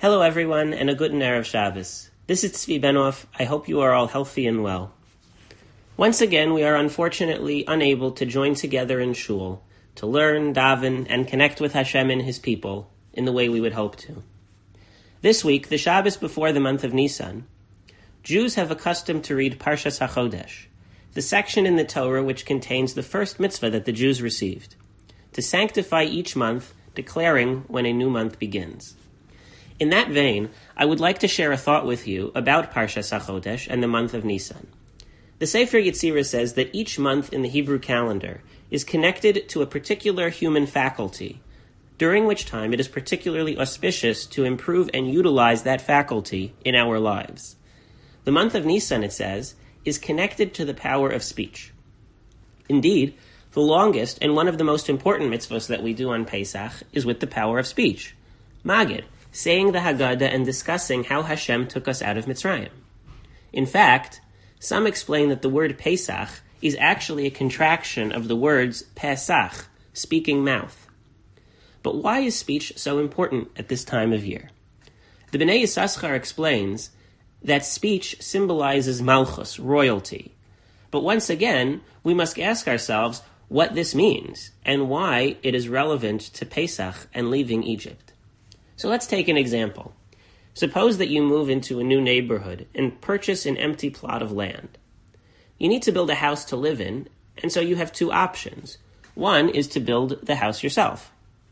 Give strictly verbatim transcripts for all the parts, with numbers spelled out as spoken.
Hello everyone, and a good Erev Shabbos. This is Tzvi Benoff. I hope you are all healthy and well. Once again, we are unfortunately unable to join together in shul to learn, daven, and connect with Hashem and His people in the way we would hope to. This week, the Shabbos before the month of Nisan, Jews have accustomed to read Parshas HaChodesh, the section in the Torah which contains the first mitzvah that the Jews received, to sanctify each month, declaring when a new month begins. In that vein, I would like to share a thought with you about Parshas HaChodesh and the month of Nisan. The Sefer Yetzirah says that each month in the Hebrew calendar is connected to a particular human faculty, during which time it is particularly auspicious to improve and utilize that faculty in our lives. The month of Nisan, it says, is connected to the power of speech. Indeed, the longest and one of the most important mitzvahs that we do on Pesach is with the power of speech. Magid, saying the Haggadah and discussing how Hashem took us out of Mitzrayim. In fact, some explain that the word Pesach is actually a contraction of the words Pesach, speaking mouth. But why is speech so important at this time of year? The Bnei Yissaschar explains that speech symbolizes Malchus, royalty. But once again, we must ask ourselves what this means and why it is relevant to Pesach and leaving Egypt. So let's take an example. Suppose that you move into a new neighborhood and purchase an empty plot of land. You need to build a house to live in, and so you have two options. One is to build the house yourself.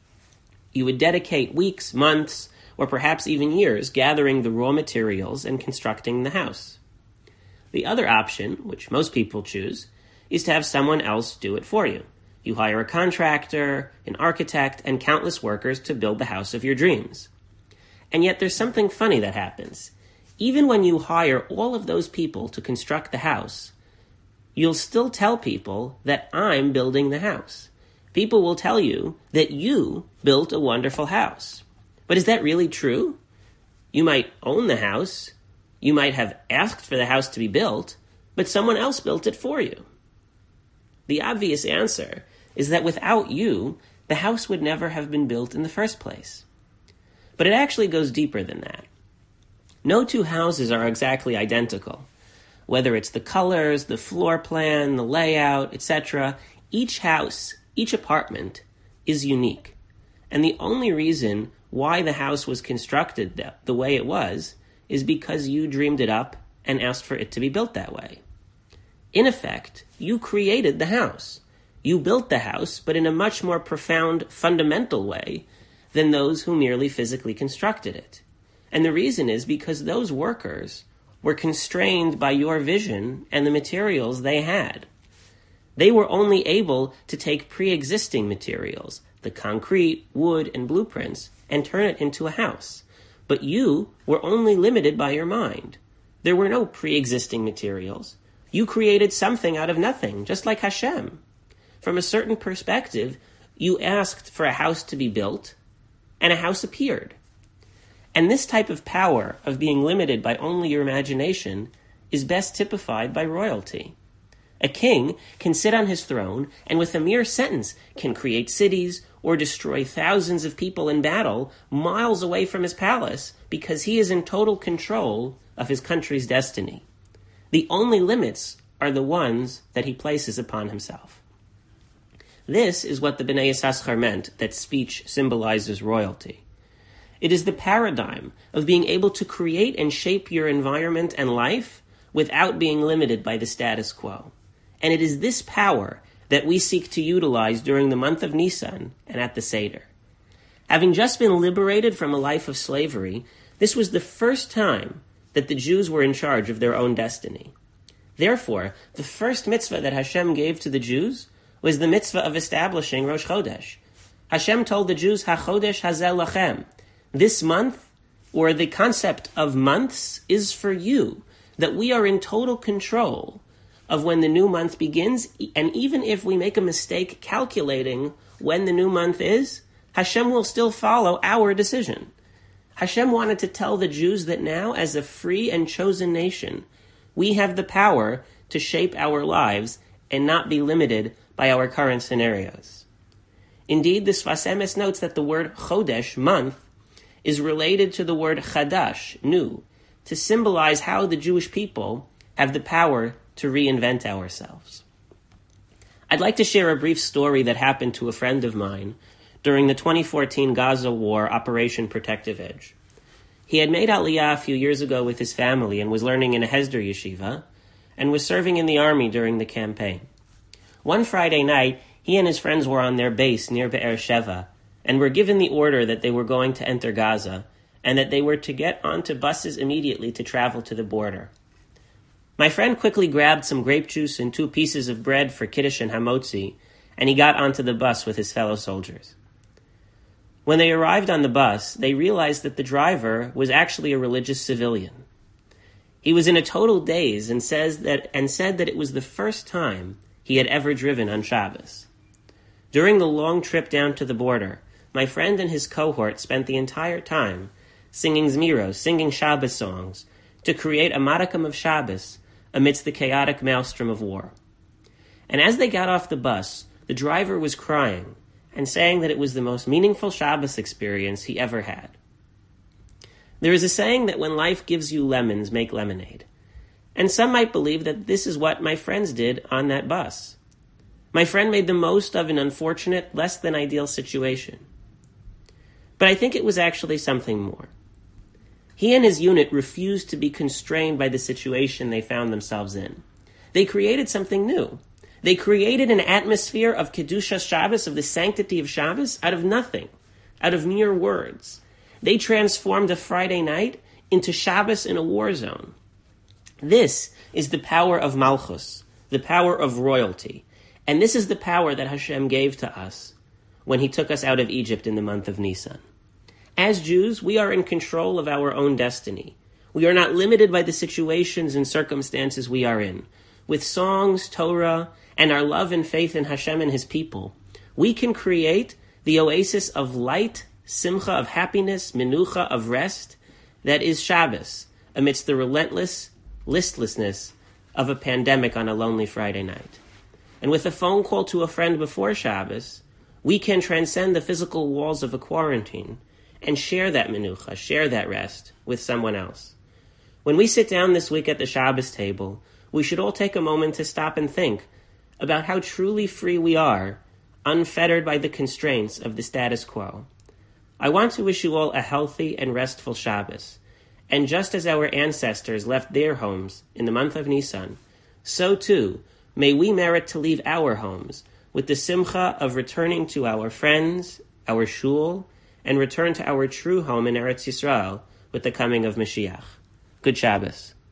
You would dedicate weeks, months, or perhaps even years gathering the raw materials and constructing the house. The other option, which most people choose, is to have someone else do it for you. You hire a contractor, an architect, and countless workers to build the house of your dreams. And yet there's something funny that happens. Even when you hire all of those people to construct the house, you'll still tell people that I'm building the house. People will tell you that you built a wonderful house. But is that really true? You might own the house, you might have asked for the house to be built, but someone else built it for you. The obvious answer is that without you, the house would never have been built in the first place. But it actually goes deeper than that. No two houses are exactly identical. Whether it's the colors, the floor plan, the layout, et cetera, each house, each apartment is unique. And the only reason why the house was constructed the way it was is because you dreamed it up and asked for it to be built that way. In effect, you created the house. You built the house, but in a much more profound, fundamental way than those who merely physically constructed it. And the reason is because those workers were constrained by your vision and the materials they had. They were only able to take pre-existing materials, the concrete, wood, and blueprints, and turn it into a house. But you were only limited by your mind. There were no pre-existing materials. You created something out of nothing, just like Hashem. From a certain perspective, you asked for a house to be built, and a house appeared. And this type of power of being limited by only your imagination is best typified by royalty. A king can sit on his throne and with a mere sentence can create cities or destroy thousands of people in battle miles away from his palace because he is in total control of his country's destiny. The only limits are the ones that he places upon himself. This is what the Bnei Yissaschar meant that speech symbolizes royalty. It is the paradigm of being able to create and shape your environment and life without being limited by the status quo. And it is this power that we seek to utilize during the month of Nisan and at the Seder. Having just been liberated from a life of slavery, this was the first time that the Jews were in charge of their own destiny. Therefore, the first mitzvah that Hashem gave to the Jews was the mitzvah of establishing Rosh Chodesh. Hashem told the Jews, HaChodesh Hazel Lachem. This month, or the concept of months, is for you, that we are in total control of when the new month begins, and even if we make a mistake calculating when the new month is, Hashem will still follow our decision. Hashem wanted to tell the Jews that now, as a free and chosen nation, we have the power to shape our lives and not be limited by our current scenarios. Indeed, the Sfas Emes notes that the word Chodesh, month, is related to the word chadash, new, to symbolize how the Jewish people have the power to reinvent ourselves. I'd like to share a brief story that happened to a friend of mine during the twenty fourteen Gaza war, Operation Protective Edge. He had made Aliyah a few years ago with his family and was learning in a Hesder yeshiva, and was serving in the army during the campaign. One Friday night, he and his friends were on their base near Be'er Sheva, and were given the order that they were going to enter Gaza, and that they were to get onto buses immediately to travel to the border. My friend quickly grabbed some grape juice and two pieces of bread for Kiddush and Hamotzi, and he got onto the bus with his fellow soldiers. When they arrived on the bus, they realized that the driver was actually a religious civilian. He was in a total daze and says that and said that it was the first time he had ever driven on Shabbos. During the long trip down to the border, my friend and his cohort spent the entire time singing Zmiros, singing Shabbos songs, to create a modicum of Shabbos amidst the chaotic maelstrom of war. And as they got off the bus, the driver was crying and saying that it was the most meaningful Shabbos experience he ever had. There is a saying that when life gives you lemons, make lemonade. And some might believe that this is what my friends did on that bus. My friend made the most of an unfortunate, less than ideal situation. But I think it was actually something more. He and his unit refused to be constrained by the situation they found themselves in. They created something new. They created an atmosphere of Kedushas Shabbos, of the sanctity of Shabbos, out of nothing, out of mere words. They transformed a Friday night into Shabbos in a war zone. This is the power of Malchus, the power of royalty. And this is the power that Hashem gave to us when he took us out of Egypt in the month of Nisan. As Jews, we are in control of our own destiny. We are not limited by the situations and circumstances we are in. With songs, Torah, and our love and faith in Hashem and his people, we can create the oasis of light, simcha of happiness, menucha of rest, that is Shabbos, amidst the relentless listlessness of a pandemic on a lonely Friday night. And with a phone call to a friend before Shabbos, we can transcend the physical walls of a quarantine and share that menucha, share that rest with someone else. When we sit down this week at the Shabbos table, we should all take a moment to stop and think about how truly free we are, unfettered by the constraints of the status quo. I want to wish you all a healthy and restful Shabbos. And just as our ancestors left their homes in the month of Nisan, so too may we merit to leave our homes with the simcha of returning to our friends, our shul, and return to our true home in Eretz Yisrael with the coming of Mashiach. Good Shabbos.